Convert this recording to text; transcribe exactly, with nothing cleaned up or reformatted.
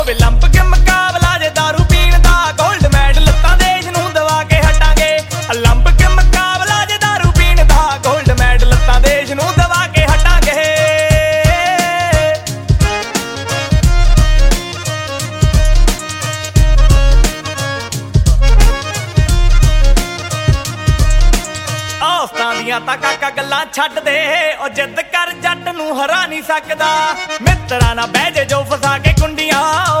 ਲੰਪ ਕੇ ਮੁਕਾਬਲਾ ਜੇ ਦਾਰੂ ਪੀਣ ਦਾ ਗੋਲਡ ਮੈਡਲ ਤਾਂ ਦੇਸ਼ ਨੂੰ ਦਵਾ ਕੇ ਹਟਾਂਗੇ। ਲੰਪ ਕੇ ਮੁਕਾਬਲਾ ਜੇ ਦਾਰੂ ਪੀਣ ਦਾ ਗੋਲਡ ਮੈਡਲ ਤਾਂ ਦੇਸ਼ ਨੂੰ ਦਵਾ ਕੇ ਹਟਾਂਗੇ। ਔਸਤਾਂ ਦੀਆਂ ਤਾਂ ਕਾਕਾ ਗੱਲਾਂ ਛੱਡ ਦੇ, ਉਹ ਜਿੱਦ ਕਰ ਜੱਟ ਨੂੰ ਹਰਾ ਨਹੀਂ ਸਕਦਾ। ਮਿੱਤਰਾਂ ਨਾਲ ਬਹਿ ਜੇ ਜੋ ਫਸਾ ਕੇ ਕੁੰਡੀਆਂ